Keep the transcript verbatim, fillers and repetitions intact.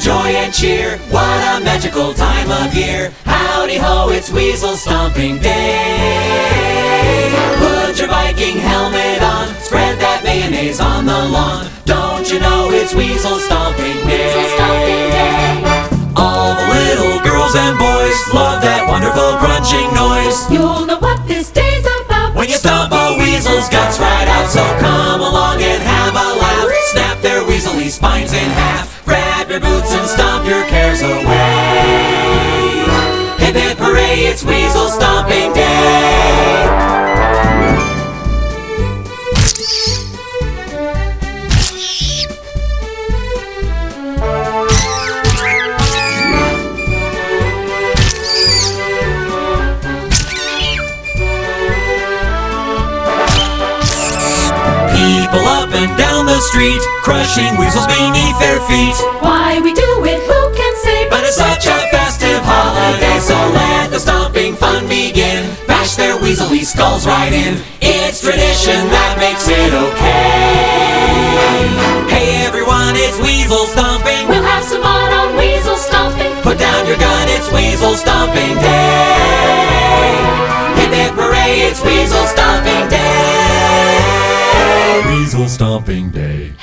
joy and cheer. What a magical time of year. Howdy ho, it's Weasel Stomping Day. Put your Viking helmet on, spread that mayonnaise on the lawn. Don't you know it's Weasel Stomping Day? Weasel Stomping Day. All the little girls and boys love that wonderful crunching noise. You'll know what this day's about when you stomp a weasel's guts right out. So come along and have a laugh. Snap their weaselly spines in half. Grab your boots and stomp your cares away. Hip hip hooray, it's Weasel Stomping Day. People up and down the street, crushing weasels beneath their feet. Why we do it, who can say? But it's such a festive holiday, so let the stomping fun begin. Bash their weaselly skulls right in. It's tradition that makes it okay. Hey everyone, it's Weasel Stomping. We'll have some fun on Weasel Stomping. Put down your gun, it's Weasel Stomping Day. Hip hip hooray, it's Weasel Stomping Day. Weasel Stomping Day.